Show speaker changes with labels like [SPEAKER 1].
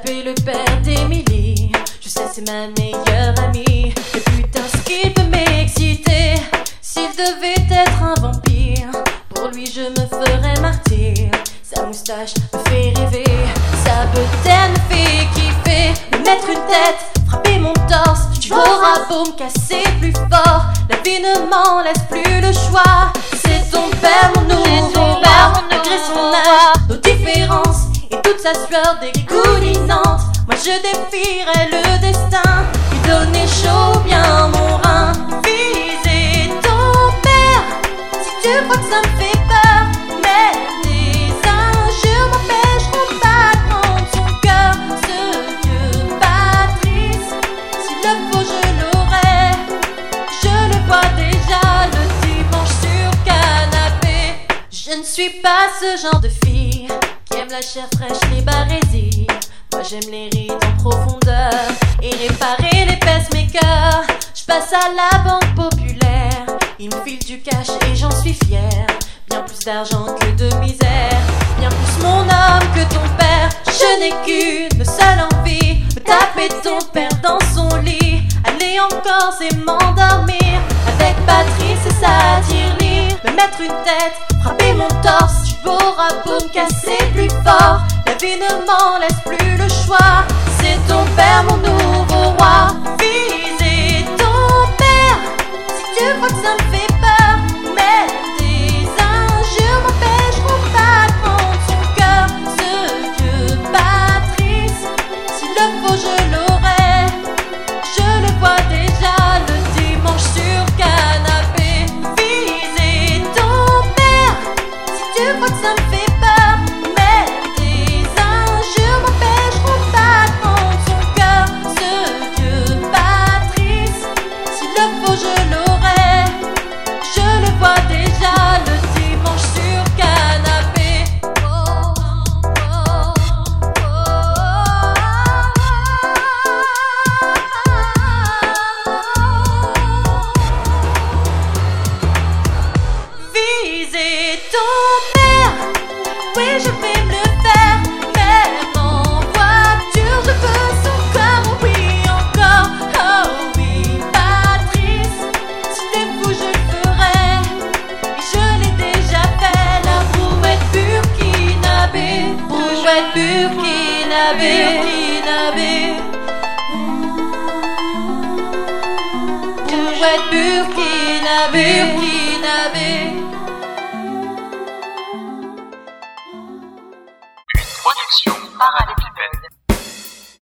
[SPEAKER 1] taper le père d'Emily. Je sais c'est ma meilleure amie. Mais putain ce qu'il peut m'exciter. S'il devait être un vampire, pour lui je me ferais martyr. Sa moustache me fait rêver, sa bedaine me fait kiffer. Me mettre une tête, frapper mon torse, tu auras beau me casser plus fort, la vie ne m'en laisse plus le choix. C'est ton père mon nouveau roi, malgré son âge, nos différences et toute sa sueur dégoulinante. Moi je défierais le destin, lui donner chaud bien mon rein. Viser ton père, si tu crois que ça me fait peur, mais des injures m'empêcheront pas de prendre son cœur. Ce vieux Patrice, s'il le faut je l'aurai. Je le vois déjà le dimanche sur canapé. Je ne suis pas ce genre de fille qui aime la chair fraîche, les barésies. Moi j'aime les rides en profondeur et réparer les pacemakers. Je passe à la banque populaire, il me file du cash et j'en suis fier. Bien plus d'argent que de misère, bien plus mon homme que ton père. Je n'ai qu'une seule envie, me taper ton père dans son lit. Aller encore c'est m'endormir avec Patrice et sa tirelire. Me mettre une tête, frapper mon torse, tu auras beau me casser plus fort, la vie ne m'en laisse plus le choix. C'est ton père mon nouveau roi. Viser ton père, si tu crois que ça me fait peur, mais des injures m'empêcheront pas de prendre son cœur. Ce vieux Patrice, s'il le faut je l'aurai. Je le vois déjà le dimanche sur canapé. Viser ton père, si tu crois que ça me fait peur, mais des injures m'empêcheront pas de prendre son cœur. Ce vieux Patrice, s'il le faut je l'aurai. Je le vois déjà le dimanche sur canapé. Viser ton père, oui je vais me le faire. Même en voiture je veux son corps, oui encore. Oh oui Patrice, si t'es fou je le ferai. Et je l'ai déjà fait, la brouette burkinabé. Brouette burkinabé, burkinabé. Brouette burkinabé, burkinabé.